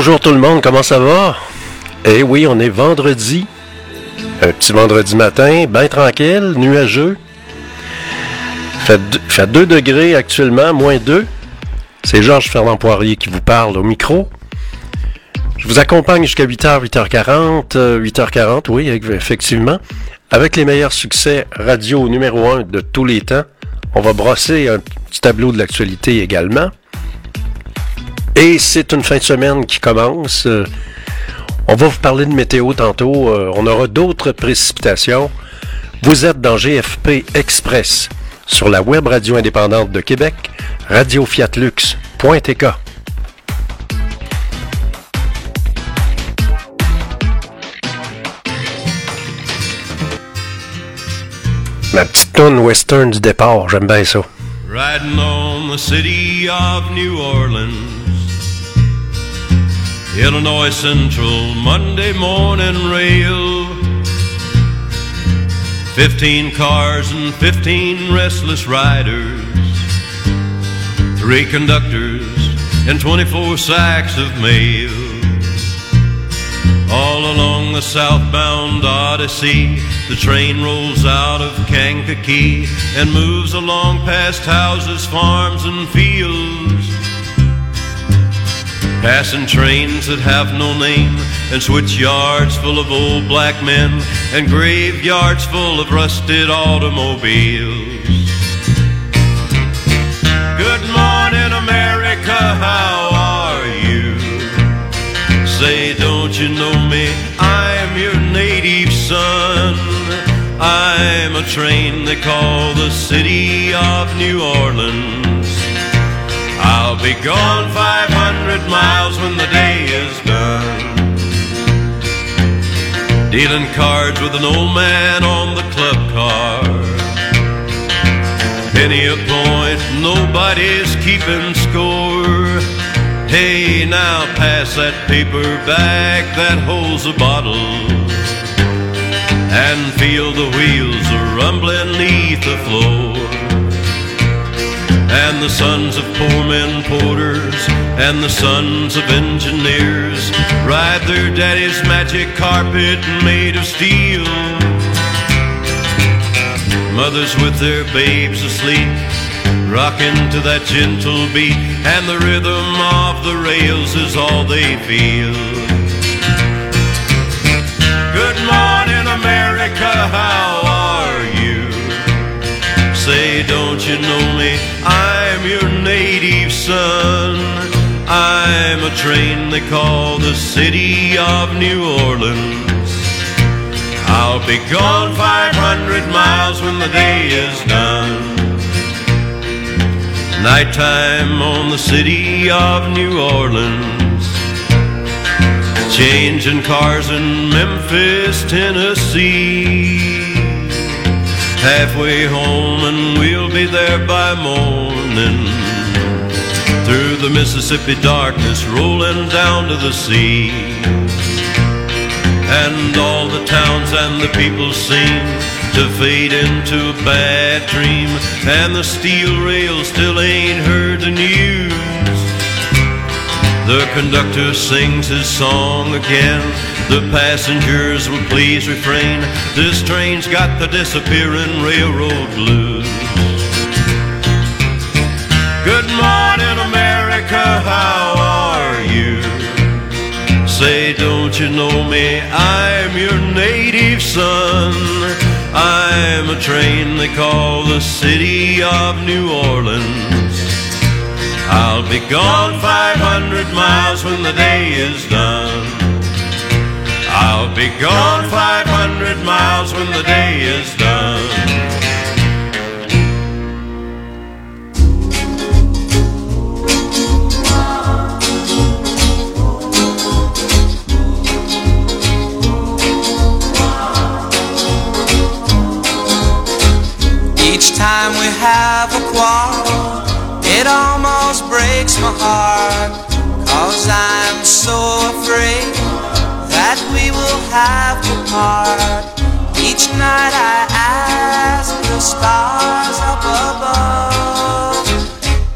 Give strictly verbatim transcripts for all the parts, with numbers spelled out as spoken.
Bonjour tout le monde, comment ça va? Eh oui, on est vendredi. Un petit vendredi matin, bien tranquille, nuageux. Fait, fait deux degrés actuellement, moins deux. C'est Georges Fernand Poirier qui vous parle au micro. Je vous accompagne jusqu'à huit heures, huit heures quarante, huit heures quarante, oui, effectivement. Avec les meilleurs succès radio numéro un de tous les temps. On va brosser un petit tableau de l'actualité également. Et c'est une fin de semaine qui commence. On va vous parler de météo tantôt. On aura d'autres précipitations. Vous êtes dans G F P Express sur la web radio indépendante de Québec, radio fiat lux point t k. Ma petite toune western du départ, j'aime bien ça. Riding on the city of New Orleans, Illinois Central Monday morning rail. Fifteen cars and fifteen restless riders, three conductors and twenty-four sacks of mail. All along the southbound Odyssey, the train rolls out of Kankakee and moves along past houses, farms, and fields, passing trains that have no name, and switch yards full of old black men, and graveyards full of rusted automobiles. Good morning, America, how are you? Say, don't you know me? I'm your native son. I'm a train they call the city of New Orleans. I'll be gone five hundred miles when the day is done, dealing cards with an old man on the club car. Penny a point, nobody's keeping score. Hey, now pass that paper bag that holds a bottle, and feel the wheels a rumbling neath the floor. And the sons of poor men porters and the sons of engineers ride their daddy's magic carpet made of steel. Mothers with their babes asleep, rocking to that gentle beat, and the rhythm of the rails is all they feel. Good morning, America, how are you? Say, don't you know me? I'm your native son. I'm a train they call the city of New Orleans. I'll be gone five hundred miles when the day is done. Nighttime on the city of New Orleans, changing cars in Memphis, Tennessee. Halfway home and we'll be there by morning, through the Mississippi darkness rolling down to the sea. And all the towns and the people seem to fade into a bad dream, and the steel rail still ain't heard the news. The conductor sings his song again, the passengers will please refrain. This train's got the disappearing railroad blues. Good morning, America, how are you? Say, don't you know me? I'm your native son. I'm a train they call the city of New Orleans. I'll be gone five hundred miles when the day is done. I'll be gone five hundred miles when the day is done. Each time we have a quarrel, it almost breaks my heart, 'cause I'm so afraid that we will have to part. Each night I ask the stars up above,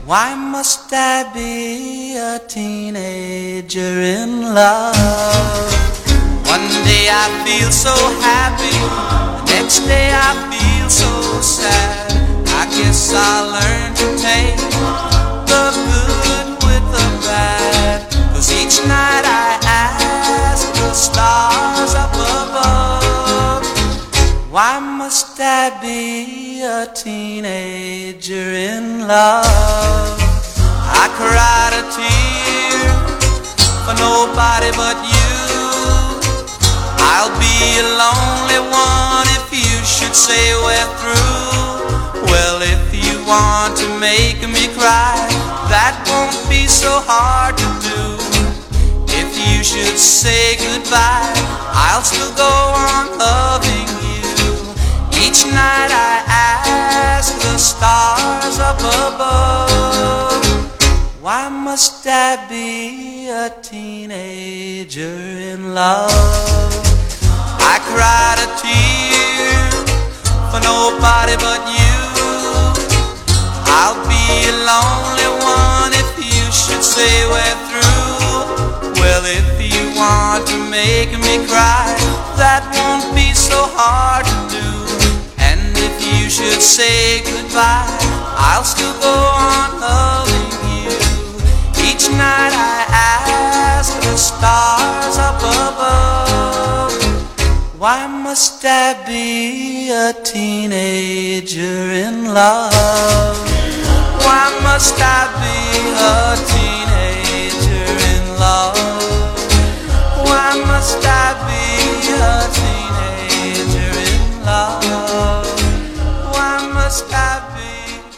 Why must I be a teenager in love? One day I feel so happy, the next day I feel so sad. I guess I'll learn to take the good with the bad, 'cause each night I ask the stars up above, why must I be a teenager in love? I cried a tear for nobody but you. I'll be a lonely one if you should say we're through. Well, if you want to make me cry, that won't be so hard to do. If you should say goodbye, I'll still go on loving you. Each night I ask the stars up above, why must I be a teenager in love? I cried a tear for nobody but you. I'll be a lonely one if you should say we're through. Well, if you want to make me cry, that won't be so hard to do. And if you should say goodbye, I'll still go on loving you. Each night I ask the stars up above, why must I be a teenager in love? Why must I be a teenager in love? Why must I be a teenager in love? Why must I be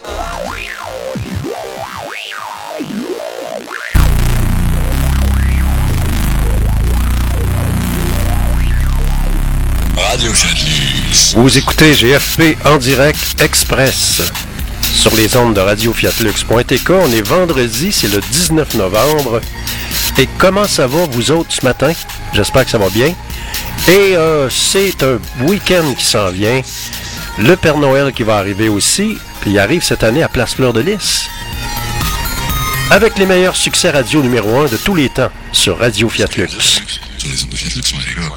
Radio Fiat-Lux. Vous écoutez G F P en direct express sur les ondes de radio fiat lux point t k. On est vendredi, c'est le dix-neuf novembre. Et comment ça va, vous autres, ce matin? J'espère que ça va bien. Et euh, c'est un week-end qui s'en vient. Le Père Noël qui va arriver aussi. Puis il arrive cette année à Place Fleur de Lys. Avec les meilleurs succès radio numéro un de tous les temps sur Radio Fiat Lux. Sur les ondes de Fiat-Lux point t k.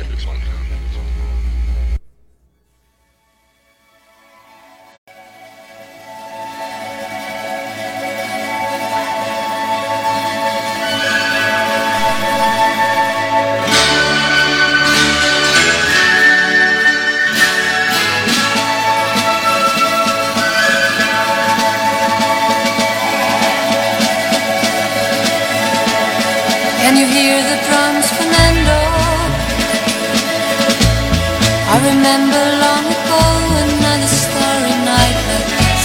Can you hear the drums, Fernando? I remember long ago another starry night like this.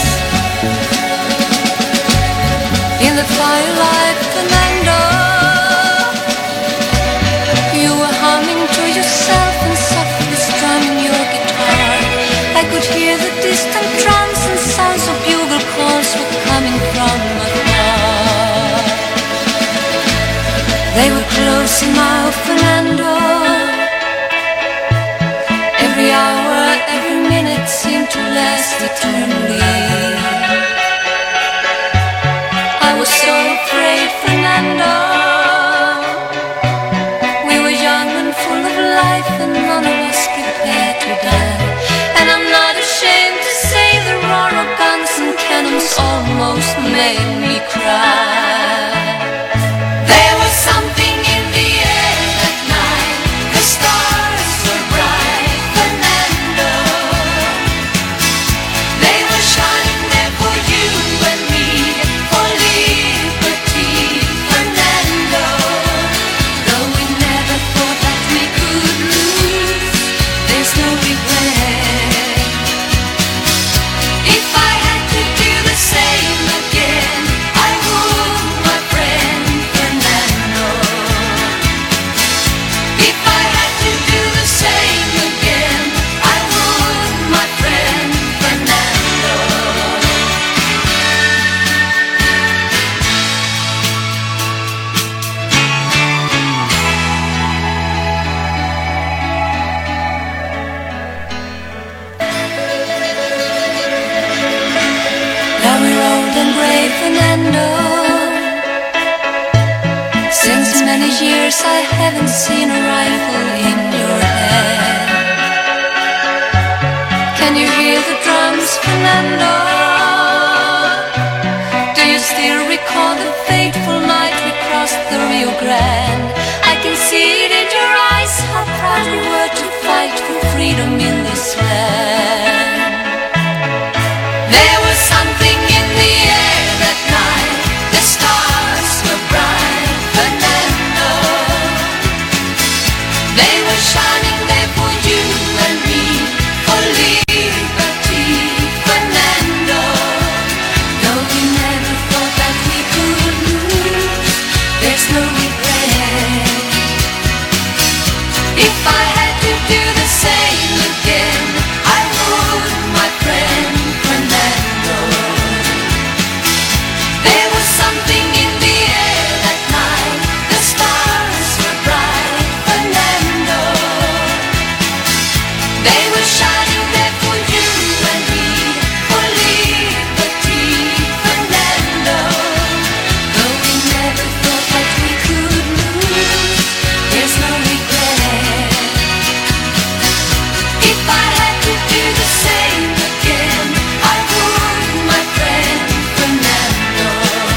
In the firelight, Fernando, you were humming to yourself and softly strumming your guitar. I could hear the distant drums and sounds of bugle calls were coming from afar. They were close in my Fernando. Every hour, every minute seemed to last eternally. I was so afraid, Fernando. We were young and full of life, and none of us prepared to die. And I'm not ashamed to say the roar of guns and cannons almost made me cry. There was something in the air that night. The stars were bright, Fernando. They were shining there for you and me, for liberty, Fernando. Though we never thought that we could lose, there's no regret. If I had to do the same again, I would. I haven't seen a rifle in your hand. Can you hear the drums, Fernando? Do you still recall the fateful night we crossed the Rio Grande? I can see it in your eyes, how proud we were to fight for freedom in this land. There was something in the air that night, the stars were bright, Fernando. They were shining there for you and me, for liberty, Fernando. Though we never thought that we could lose, there's no regret. If I had to do the same again, I would, my friend Fernando. There was something in the air that night, the stars were bright, Fernando. They were shining there for you and me, for liberty, Fernando. Though we never thought that we could lose, there's no regret. If I had to do the same again, I would, my friend Fernando.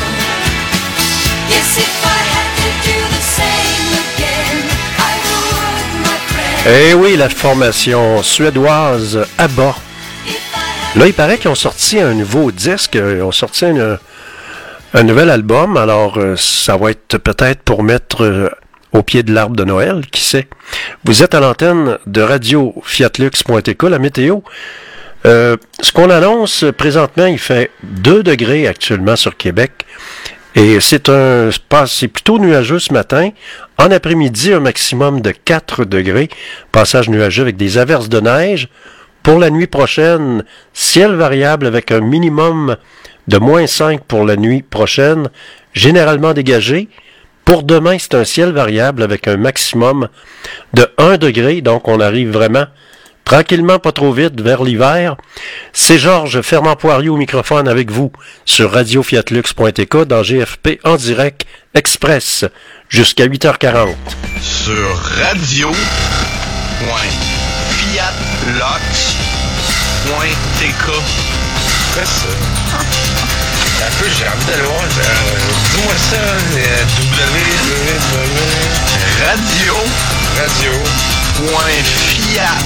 Yes, if I had to do the same again, I would, my friend. Eh oui, la formation suédoise ABBA. Là, il paraît qu'ils ont sorti un nouveau disque, ils ont sorti un, un nouvel album, alors euh, ça va être peut-être pour mettre euh, au pied de l'arbre de Noël, qui sait. Vous êtes à l'antenne de radio fiatlux point t k, la météo. Euh, ce qu'on annonce présentement, il fait deux degrés actuellement sur Québec. Et c'est un c'est plutôt nuageux ce matin. En après-midi, un maximum de quatre degrés. Passage nuageux avec des averses de neige. Pour la nuit prochaine, ciel variable avec un minimum de moins cinq pour la nuit prochaine, généralement dégagé. Pour demain, c'est un ciel variable avec un maximum de un degré. Donc, on arrive vraiment tranquillement, pas trop vite, vers l'hiver. C'est Georges Fernand-Poirier au microphone avec vous sur radio fiatlux point t k dans G F P en direct express jusqu'à huit heures quarante. Sur radio point fiatlux point t k. Quoi ça? Un peu, j'ai envie d'aller voir. Euh, dis-moi ça, euh, W. Radio. Radio. Point fiat.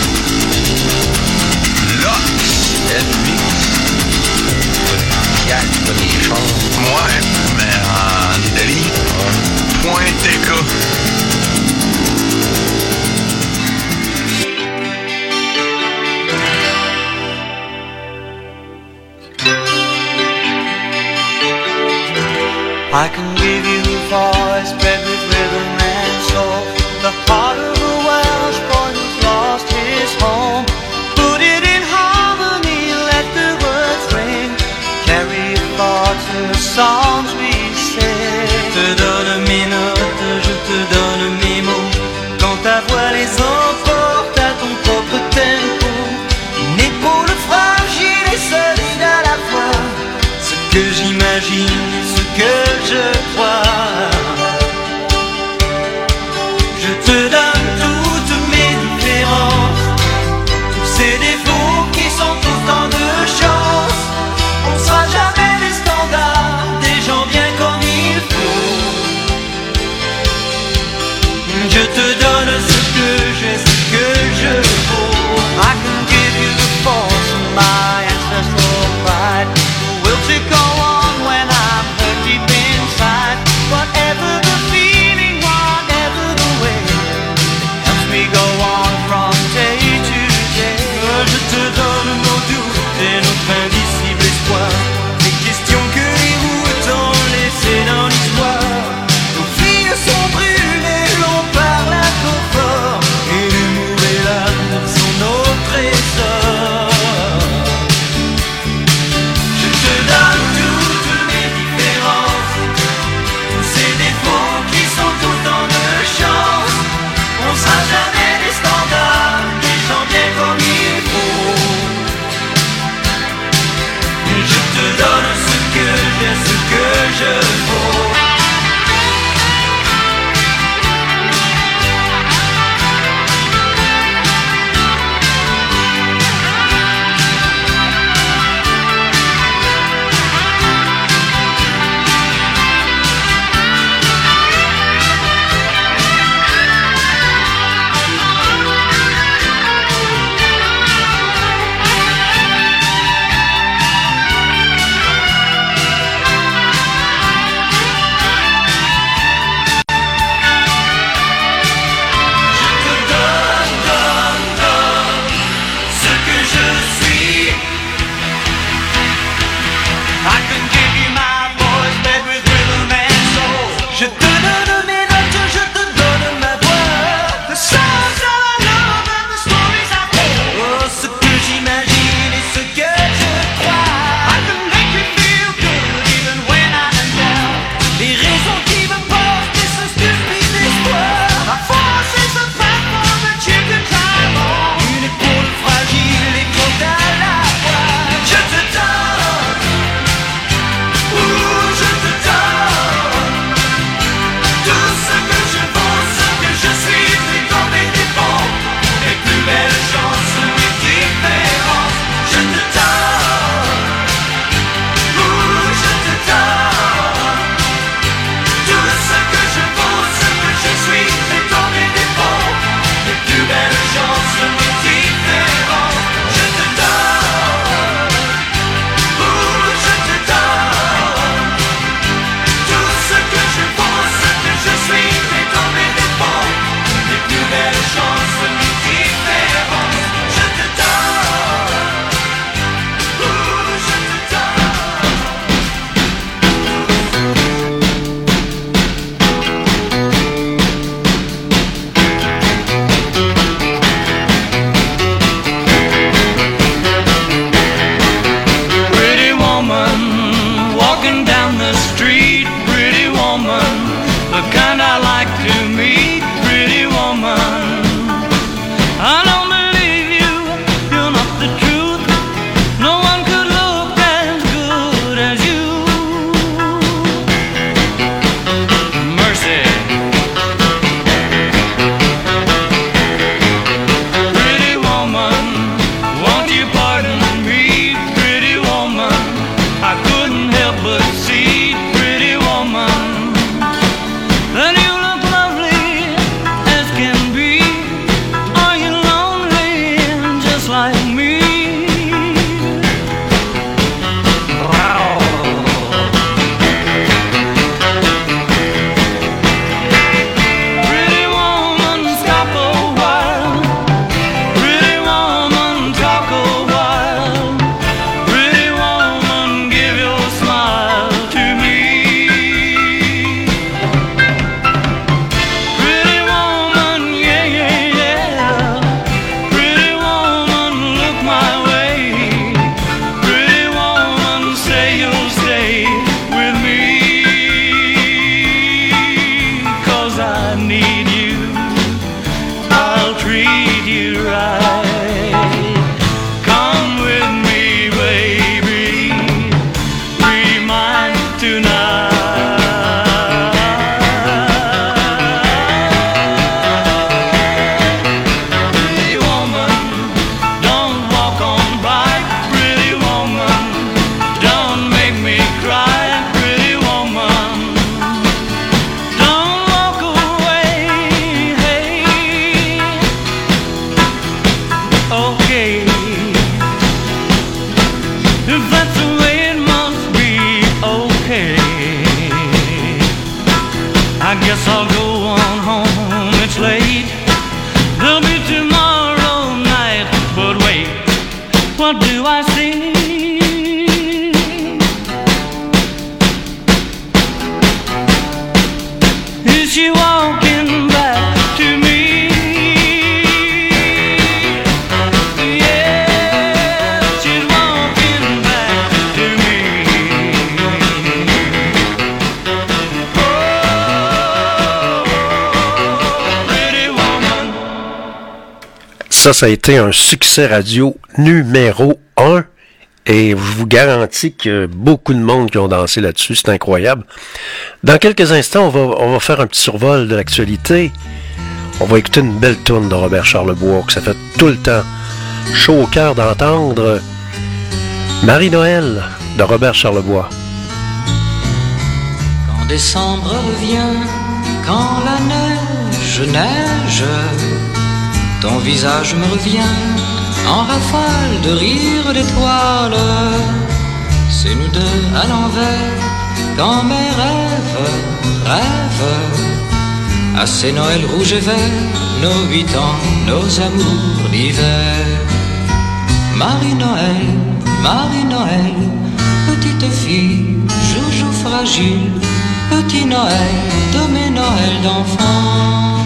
Lox. L-X. Fiat, pas des choses. Ouais, mais en Italie. Point T K. I can give you a voice bred with rhythm and soul, the heart of a Welsh boy who's lost his home. Put it in harmony, let the words ring, carry your thoughts in the songs we sing. Je te donne mes notes, je te donne mes mots, quand ta voix les emporte à ton propre tempo. Une épaule fragile et solide à la fois, ce que j'imagine, ce que je crois. Je te donne toutes mes différences, tous ces défauts qui sont autant de chance. On sera jamais des standards, des gens bien comme il faut. Je te donne ce que je treat you right. Come with me, baby, be mine tonight. Pretty woman, don't walk on by. Pretty woman, don't make me cry. Pretty woman, don't walk away. Hey, okay, if that's the way it must be, okay. I guess I'll go on home, it's late. There'll be tomorrow night, but wait, what do I see? Is she walking back to me? Yeah, she's walking back to me. Oh, pretty woman. Ça, ça a été un succès radio numéro un. Et je vous garantis qu'il y a beaucoup de monde qui ont dansé là-dessus. C'est incroyable. Dans quelques instants, on va, on va faire un petit survol de l'actualité. On va écouter une belle tourne de Robert Charlebois, que ça fait tout le temps chaud au cœur d'entendre. Marie-Noël de Robert Charlebois. Quand décembre revient, quand la neige neige, ton visage me revient en rafale de rire d'étoiles. C'est nous deux à l'envers, quand mes rêves rêvent à ces Noëls rouges et verts, nos huit ans, nos amours d'hiver. Marie-Noël, Marie-Noël, petite fille, joujou fragile, petit Noël de mes Noëls d'enfants.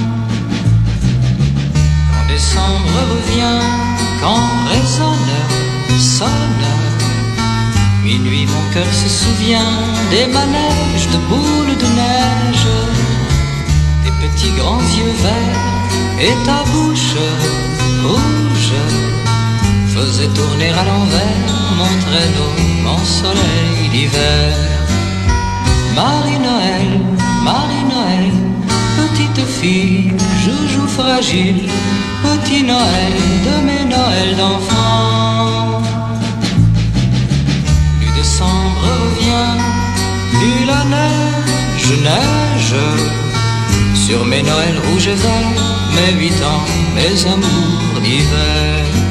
Quand décembre revient, quand résonne, sonne, minuit mon cœur se souvient des manèges de boules de neige, des petits grands yeux verts et ta bouche rouge faisait tourner à l'envers mon traîneau, mon soleil d'hiver. Marie-Noël, Marie-Noël, petite fille, joujou fragile, petit Noël de mes Noëls d'enfants. Plus décembre revient, plus la neige neige sur mes Noëls rouges et verts, mes huit ans, mes amours d'hiver.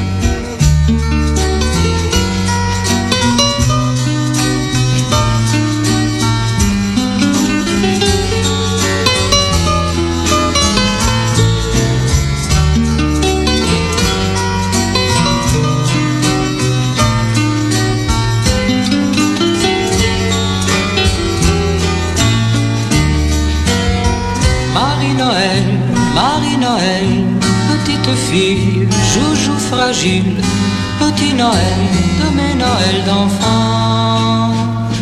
Marie-Noël, Marie-Noël, petite fille, joujou fragile, petit Noël de mes Noëls d'enfants.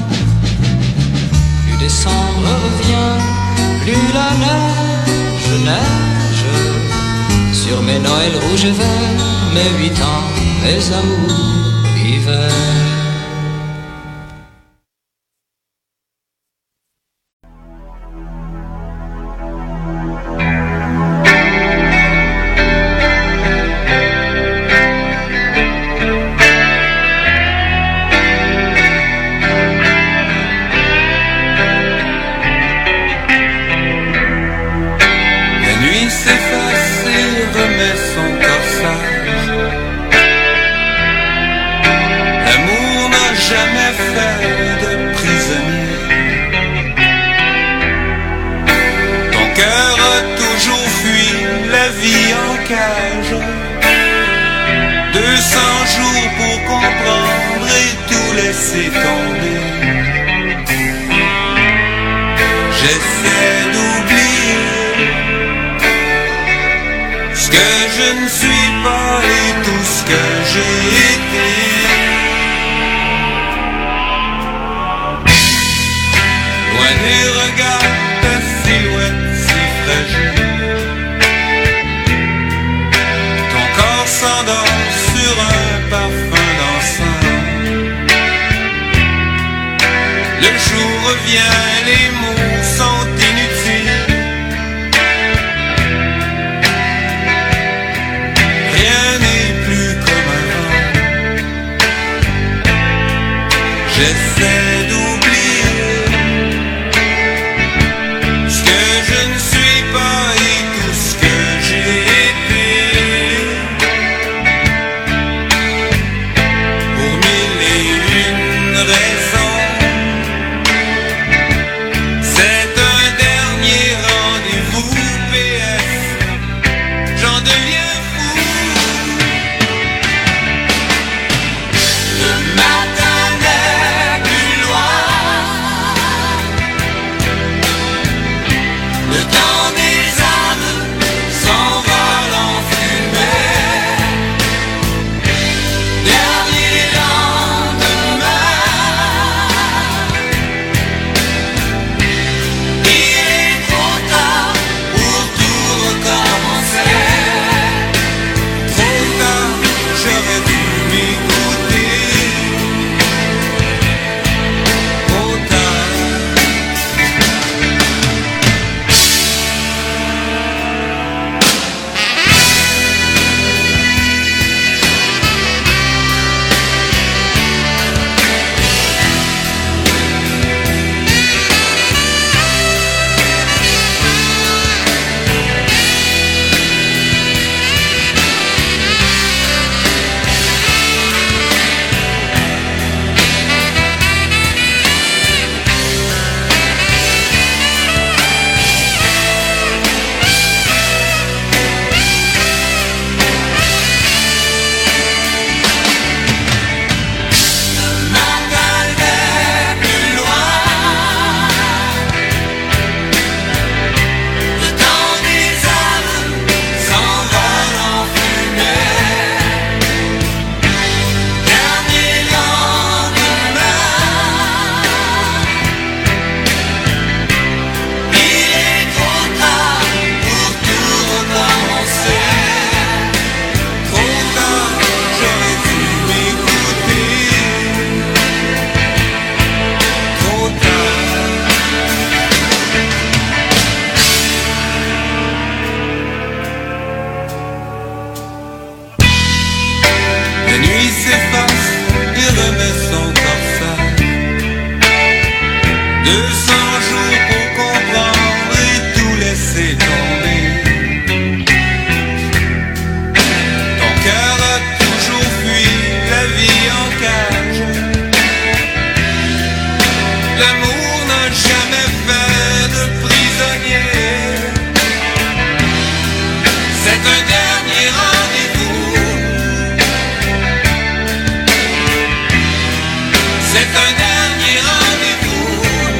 Plus décembre revient, plus la neige neige sur mes Noëls rouges et verts, mes huit ans, mes amours d'hiver. deux cents jours pour comprendre et tout laisser tomber. Ton cœur a toujours fui la vie en cage. L'amour n'a jamais fait de prisonnier. C'est un dernier rendez-vous. C'est un dernier rendez-vous.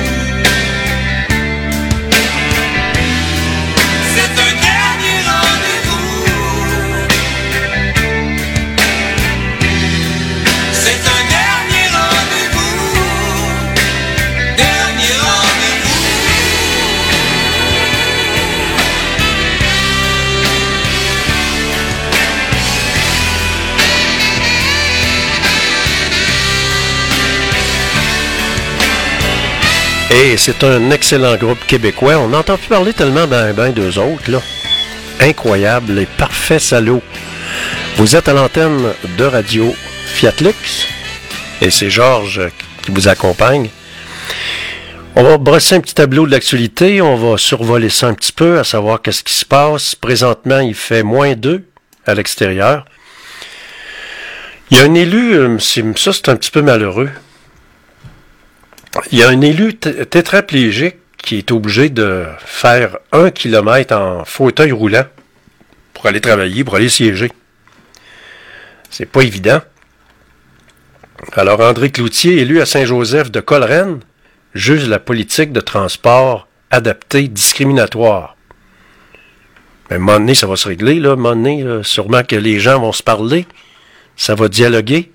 C'est un dernier rendez-vous. C'est un dernier rendez-vous. Dernier rendez-vous. Et c'est un excellent groupe québécois. On n'entend plus parler tellement ben ben d'eux autres, là. Incroyable, les parfaits salauds. Vous êtes à l'antenne de Radio Fiatlux et c'est Georges qui vous accompagne. On va brosser un petit tableau de l'actualité, on va survoler ça un petit peu, à savoir qu'est-ce qui se passe. Présentement, il fait moins deux à l'extérieur. Il y a un élu, euh, c'est, ça c'est un petit peu malheureux. Il y a un élu t- tétraplégique qui est obligé de faire un kilomètre en fauteuil roulant pour aller travailler, pour aller siéger. C'est pas évident. Alors, André Cloutier, élu à Saint-Joseph de Coleraine, juge la politique de transport adaptée discriminatoire. Mais à un moment donné, ça va se régler, là. À un moment donné, là, sûrement que les gens vont se parler. Ça va dialoguer.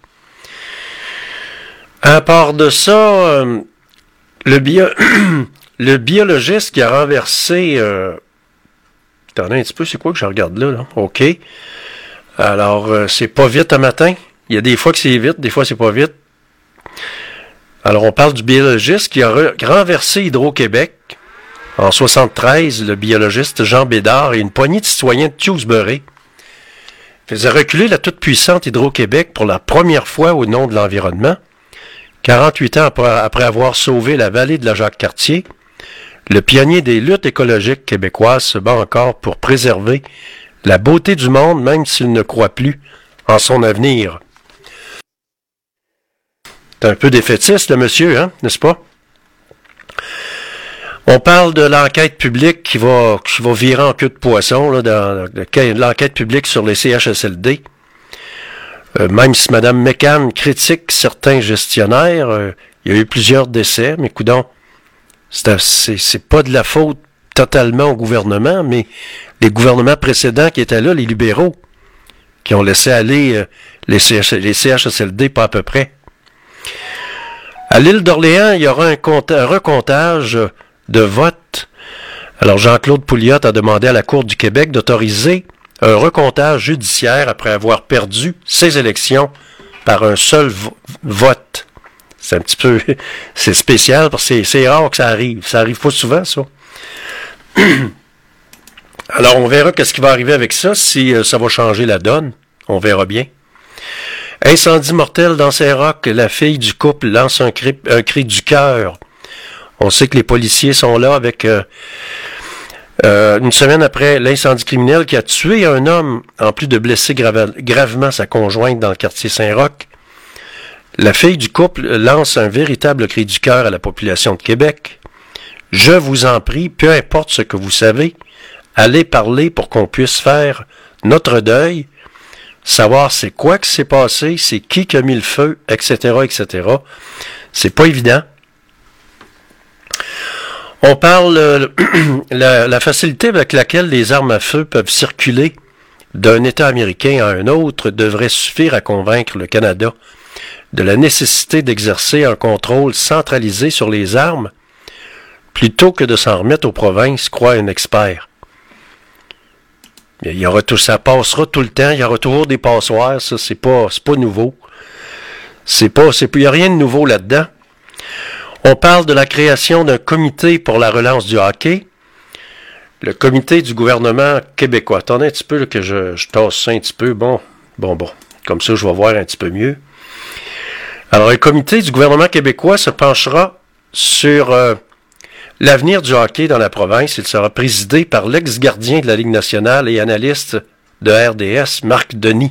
À part de ça, euh, le, bio... le biologiste qui a renversé... Euh... Attendez un petit peu, c'est quoi que je regarde là, là? OK. Alors, euh, c'est pas vite un matin. Il y a des fois que c'est vite, des fois c'est pas vite. Alors, on parle du biologiste qui a re- renversé Hydro-Québec. En soixante-treize, le biologiste Jean Bédard et une poignée de citoyens de Tewksbury faisaient reculer la toute-puissante Hydro-Québec pour la première fois au nom de l'environnement. quarante-huit ans après, après avoir sauvé la vallée de la Jacques-Cartier, le pionnier des luttes écologiques québécoises se bat encore pour préserver la beauté du monde, même s'il ne croit plus en son avenir. C'est un peu défaitiste, le monsieur, hein, n'est-ce pas? On parle de l'enquête publique qui va, qui va virer en queue de poisson, là, dans, dans l'enquête publique sur les C H S L D. Euh, même si Mme McCann critique certains gestionnaires, euh, il y a eu plusieurs décès, mais coudonc, c'est, c'est, c'est pas de la faute totalement au gouvernement, mais les gouvernements précédents qui étaient là, les libéraux, qui ont laissé aller euh, les, C H, les C H S L D pas à peu près. À l'île d'Orléans, il y aura un, compte, un recomptage de votes. Alors, Jean-Claude Pouliot a demandé à la Cour du Québec d'autoriser un recomptage judiciaire après avoir perdu ses élections par un seul vo- vote. C'est un petit peu... C'est spécial parce que c'est, c'est rare que ça arrive. Ça arrive pas souvent, ça. Alors, on verra qu'est-ce qui va arriver avec ça, si euh, ça va changer la donne. On verra bien. Incendie mortel dans Saint-Roch, la fille du couple lance un cri, un cri du cœur. On sait que les policiers sont là avec... Euh, euh, une semaine après l'incendie criminel qui a tué un homme, en plus de blesser grave, gravement sa conjointe dans le quartier Saint-Roch. La fille du couple lance un véritable cri du cœur à la population de Québec. Je vous en prie, peu importe ce que vous savez, allez parler pour qu'on puisse faire notre deuil, savoir c'est quoi qui s'est passé, c'est qui qui a mis le feu, et cetera, et cetera. C'est pas évident. On parle euh, la, la facilité avec laquelle les armes à feu peuvent circuler d'un État américain à un autre devrait suffire à convaincre le Canada de la nécessité d'exercer un contrôle centralisé sur les armes plutôt que de s'en remettre aux provinces, croit un expert. Il y aura tout, ça passera tout le temps, il y aura toujours des passoires, ça c'est pas, c'est pas nouveau. C'est pas, c'est, il n'y a rien de nouveau là-dedans. On parle de la création d'un comité pour la relance du hockey. Le comité du gouvernement québécois. Attendez un petit peu là, que je, je tasse ça un petit peu. Bon, bon, bon. Comme ça, je vais voir un petit peu mieux. Alors, le comité du gouvernement québécois se penchera sur euh, L'avenir du hockey dans la province, il sera présidé par l'ex-gardien de la Ligue nationale et analyste de R D S, Marc Denis.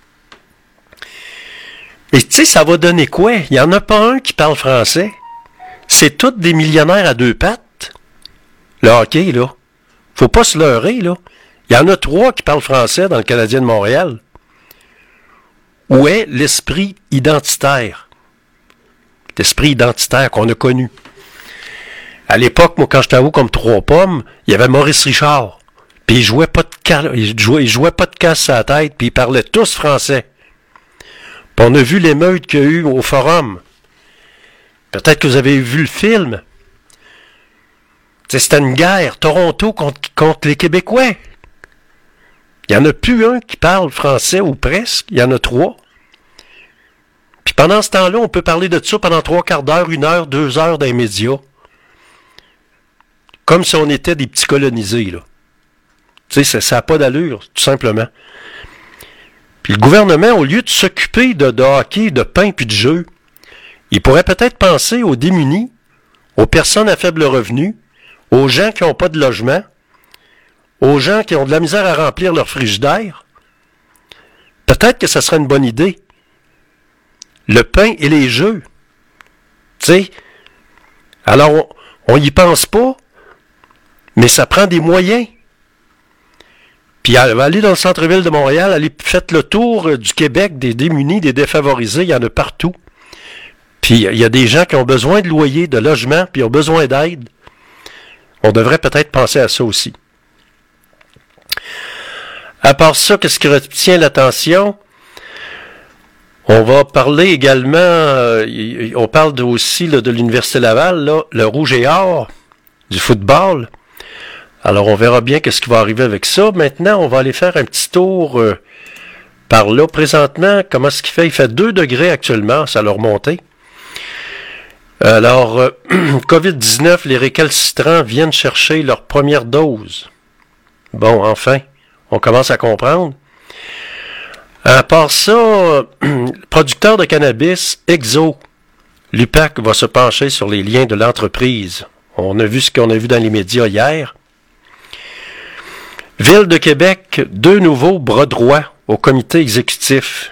Et tu sais, ça va donner quoi? Il n'y en a pas un qui parle français. C'est tous des millionnaires à deux pattes. Le hockey, là. Faut pas se leurrer, là. Il y en a trois qui parlent français dans le Canadien de Montréal. Où est l'esprit identitaire? L'esprit identitaire qu'on a connu. À l'époque, moi, quand j'étais à vous comme trois pommes, il y avait Maurice Richard. Puis il jouait pas de cal... il jouait, il jouait pas de casse à la tête, puis ils parlaient tous français. Puis on a vu l'émeute qu'il y a eu au Forum. Peut-être que vous avez vu le film. T'sais, c'était une guerre, Toronto contre, contre les Québécois. Il n'y en a plus un qui parle français ou presque. Il y en a trois. Puis pendant ce temps-là, on peut parler de ça pendant trois quarts d'heure, une heure, deux heures dans les médias. Comme si on était des petits colonisés, là. Tu sais, ça n'a pas d'allure, tout simplement. Puis le gouvernement, au lieu de s'occuper de, de hockey, de pain puis de jeu, il pourrait peut-être penser aux démunis, aux personnes à faible revenu, aux gens qui n'ont pas de logement, aux gens qui ont de la misère à remplir leur frigidaire. Peut-être que ça serait une bonne idée. Le pain et les jeux. Tu sais, alors on n'y pense pas, mais ça prend des moyens. Puis allez dans le centre-ville de Montréal, allez faites le tour du Québec, des démunis, des défavorisés, il y en a partout. Puis il y a des gens qui ont besoin de loyer, de logement, puis ont besoin d'aide. On devrait peut-être penser à ça aussi. À part ça, qu'est-ce qui retient l'attention? On va parler également, euh, on parle aussi là, de l'Université Laval, là, le Rouge et Or, du football. Alors, on verra bien qu'est-ce qui va arriver avec ça. Maintenant, on va aller faire un petit tour euh, par là. Présentement, comment est-ce qu'il fait? Il fait deux degrés actuellement, ça l'a remonté. Alors, euh, covid dix-neuf, les récalcitrants viennent chercher leur première dose. Bon, enfin, on commence à comprendre. À part ça, le producteur de cannabis, Exo, l'U P A C va se pencher sur les liens de l'entreprise. On a vu ce qu'on a vu dans les médias hier. Ville de Québec, deux nouveaux bras droits au comité exécutif.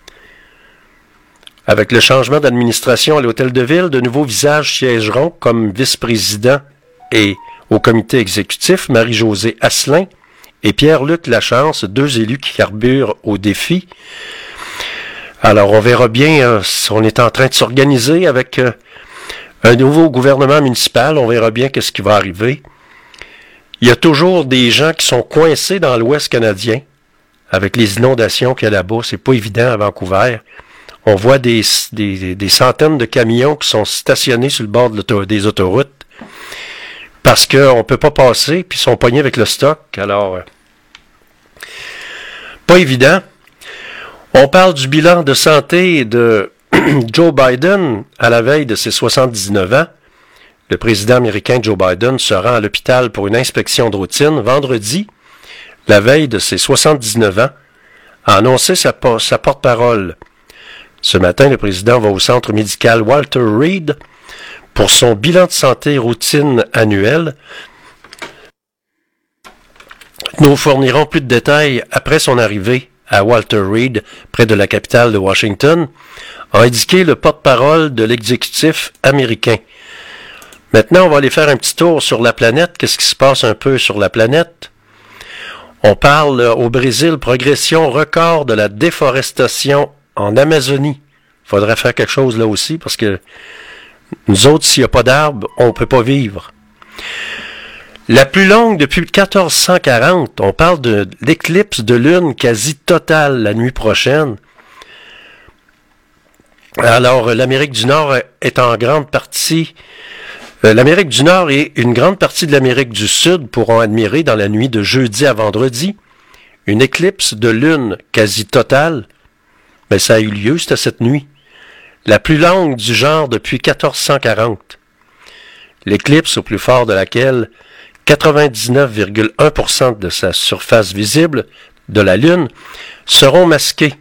Avec le changement d'administration à l'Hôtel de Ville, de nouveaux visages siégeront comme vice-président et au comité exécutif, Marie-Josée Asselin et Pierre-Luc Lachance, deux élus qui carburent au défi. Alors, on verra bien, euh, on est en train de s'organiser avec euh, un nouveau gouvernement municipal, on verra bien qu'est-ce qui va arriver. Il y a toujours des gens qui sont coincés dans l'Ouest canadien, avec les inondations qu'il y a là-bas, c'est pas évident à Vancouver. On voit des, des, des centaines de camions qui sont stationnés sur le bord de l'auto, des autoroutes, parce qu'on ne peut pas passer, puis ils sont pognés avec le stock. Alors, euh, pas évident. On parle du bilan de santé de Joe Biden à la veille de ses soixante-dix-neuf ans. Le président américain Joe Biden se rend à l'hôpital pour une inspection de routine vendredi, la veille de ses soixante-dix-neuf ans, a annoncé sa, sa porte-parole. Ce matin, le président va au centre médical Walter Reed pour son bilan de santé routine annuel. Nous fournirons plus de détails après son arrivée à Walter Reed, près de la capitale de Washington, a indiqué le porte-parole de l'exécutif américain. Maintenant, on va aller faire un petit tour sur la planète. Qu'est-ce qui se passe un peu sur la planète? On parle au Brésil, progression record de la déforestation en Amazonie. Il faudrait faire quelque chose là aussi, parce que nous autres, s'il n'y a pas d'arbres, on ne peut pas vivre. La plus longue depuis quatorze cent quarante, on parle de l'éclipse de lune quasi totale la nuit prochaine. Alors, l'Amérique du Nord est en grande partie... Euh, L'Amérique du Nord et une grande partie de l'Amérique du Sud pourront admirer dans la nuit de jeudi à vendredi une éclipse de lune quasi totale. Mais ça a eu lieu, c'était cette nuit. La plus longue du genre depuis quatorze cent quarante. L'éclipse au plus fort de laquelle quatre-vingt-dix-neuf virgule un pour cent de sa surface visible de la Lune seront masquées.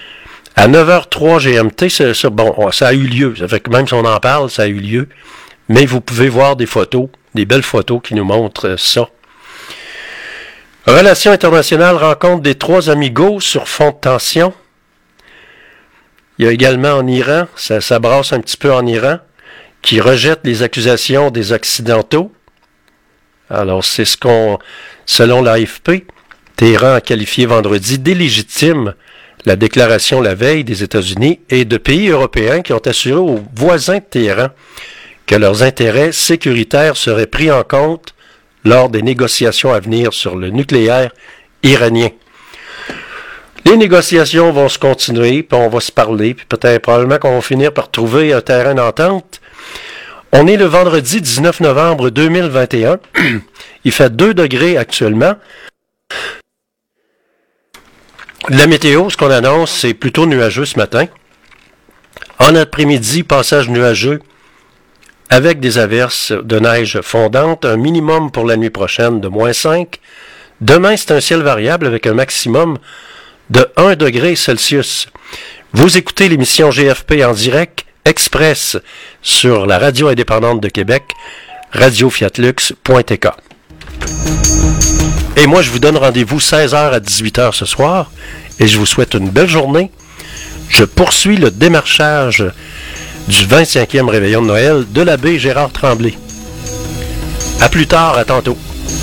À neuf heures zéro trois G M T, c'est, c'est, bon, ça a eu lieu. Ça fait que même si on en parle, ça a eu lieu. mais vous pouvez voir des photos, des belles photos qui nous montrent ça. Relations internationales, rencontre des trois amigos sur fond de tension. Il y a également en Iran, ça, ça brasse un petit peu en Iran, qui rejette les accusations des Occidentaux. Alors, c'est ce qu'on, selon l'A F P, Téhéran a qualifié vendredi d'illégitime la déclaration la veille des États-Unis et de pays européens qui ont assuré aux voisins de Téhéran que leurs intérêts sécuritaires seraient pris en compte lors des négociations à venir sur le nucléaire iranien. Les négociations vont se continuer, puis on va se parler, puis peut-être probablement qu'on va finir par trouver un terrain d'entente. On est le vendredi dix-neuf novembre deux mille vingt et un. Il fait deux degrés actuellement. La météo, ce qu'on annonce, c'est plutôt nuageux ce matin. En après-midi, passage nuageux avec des averses de neige fondante, un minimum pour la nuit prochaine de moins cinq. Demain, c'est un ciel variable avec un maximum de un degré Celsius. Vous écoutez l'émission G F P en direct, express, sur la radio indépendante de Québec, radio fiat lux point t k. Et moi, je vous donne rendez-vous seize heures à dix-huit heures ce soir, et je vous souhaite une belle journée. Je poursuis le démarchage du vingt-cinquième réveillon de Noël de l'abbé Gérard Tremblay. À plus tard, à tantôt.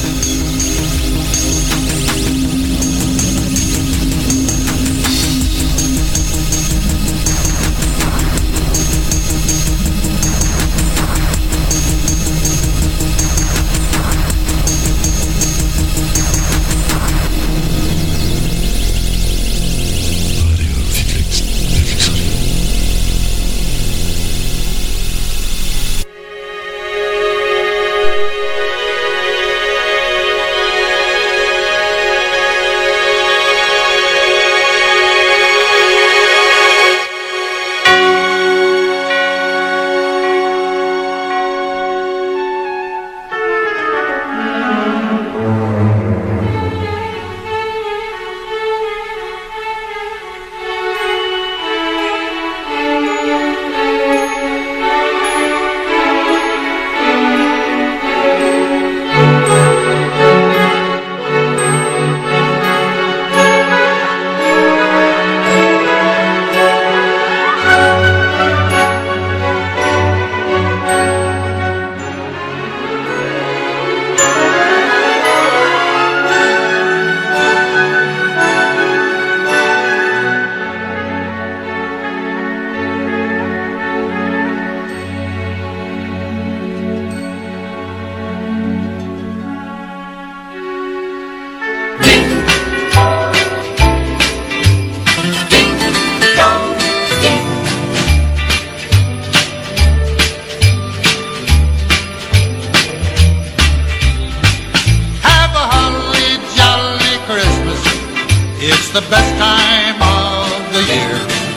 the best time of the year.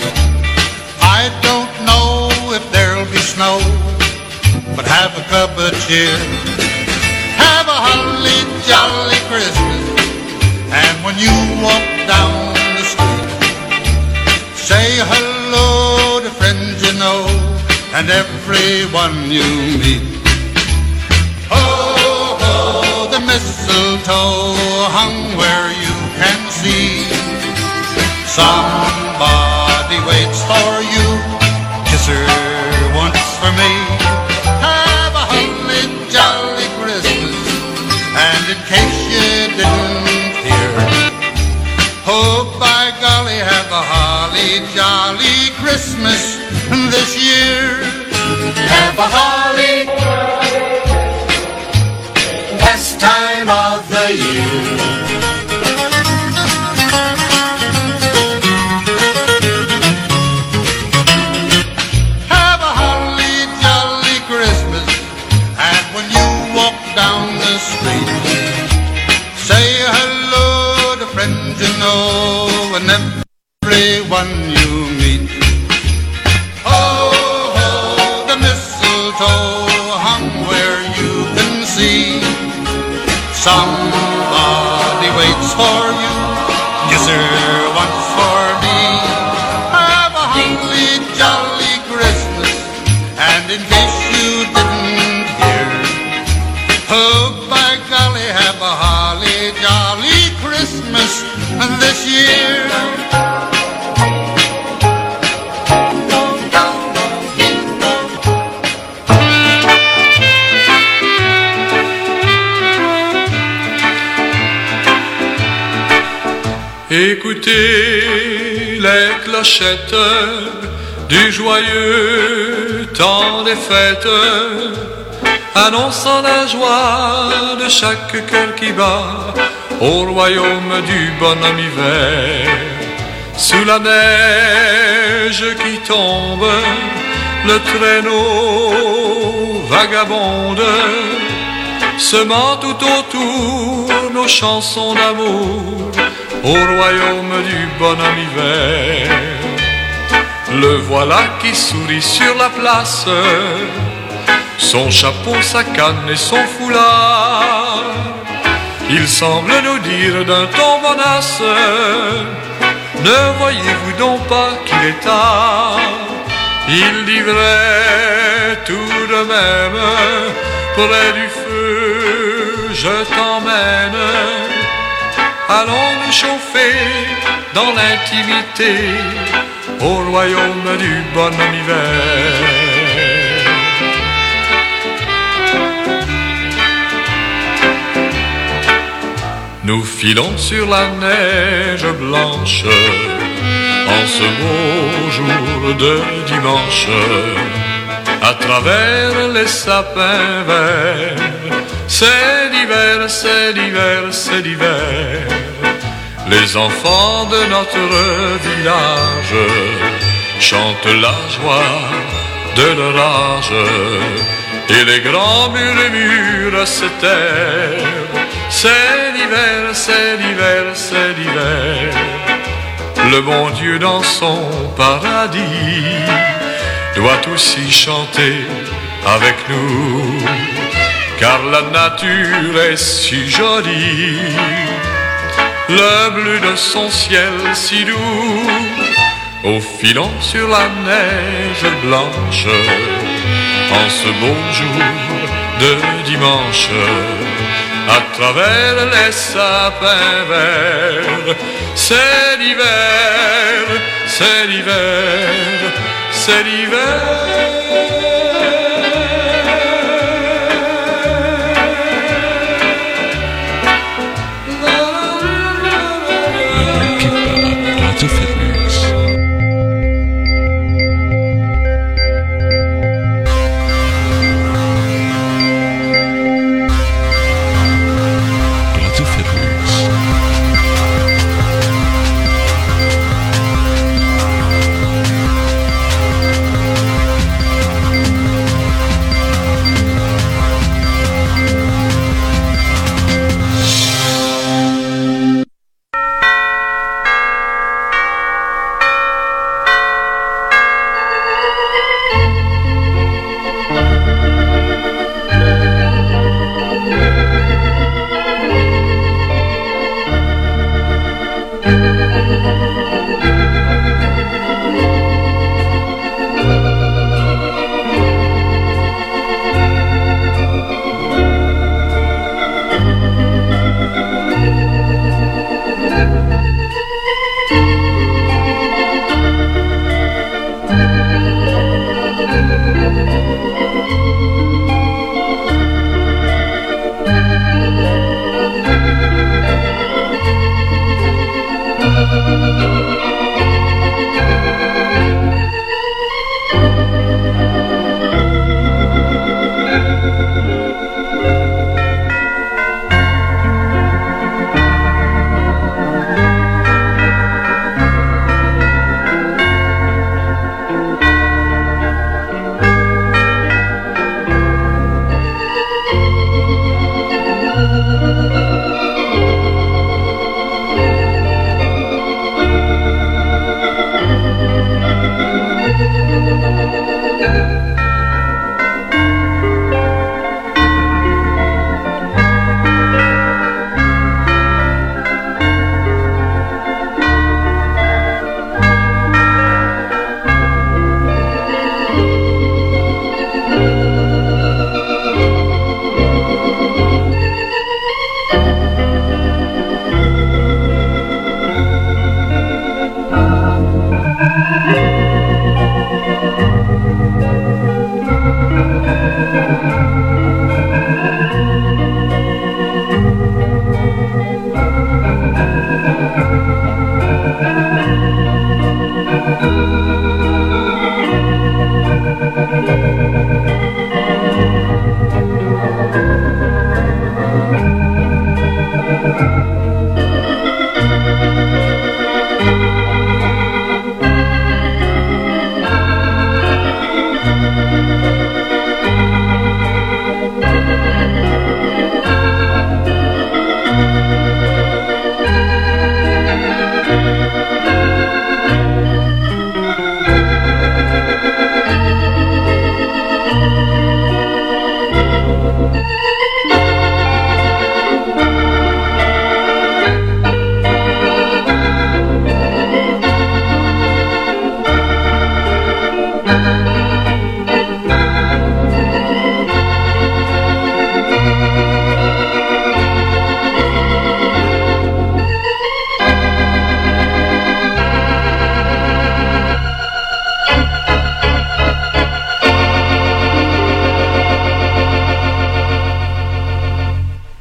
I don't know if there'll be snow, but have a cup of cheer. Have a holly jolly Christmas, and when you walk down the street, say hello to friends you know and everyone you meet. Oh, oh, the mistletoe hung where you can see. Somebody waits for you, kiss her once for me. Have a holly jolly Christmas, and in case you didn't hear, oh by golly, have a holly jolly Christmas this year. Have a holly best time of the year. Down the street, say hello to friends you know and everyone you meet. Oh, oh, the mistletoe hung where you can see. Somebody waits for you, kiss her once for me. Have a holly jolly Christmas, and in case you didn't this year. Écoutez les clochettes du joyeux temps des fêtes, annonçant la joie de chaque cœur qui bat au royaume du bonhomme hiver. Sous la neige qui tombe, le traîneau vagabonde, semant tout autour nos chansons d'amour au royaume du bonhomme hiver. Le voilà qui sourit sur la place, son chapeau, sa canne et son foulard. Il semble nous dire d'un ton bonasse, ne voyez-vous donc pas qu'il est tard? Il dit vrai tout de même, près du feu je t'emmène. Allons nous chauffer dans l'intimité au royaume du bonhomme hiver. Nous filons sur la neige blanche en ce beau jour de dimanche, à travers les sapins verts. C'est l'hiver, c'est l'hiver, c'est l'hiver. Les enfants de notre village chantent la joie de leur âge, et les grands murmures se tairent. C'est l'hiver, c'est l'hiver, c'est l'hiver. Le bon Dieu dans son paradis doit aussi chanter avec nous, car la nature est si jolie, le bleu de son ciel si doux. Au filon sur la neige blanche, en ce beau jour de dimanche, à travers les sapins verts. C'est l'hiver, c'est l'hiver, c'est l'hiver.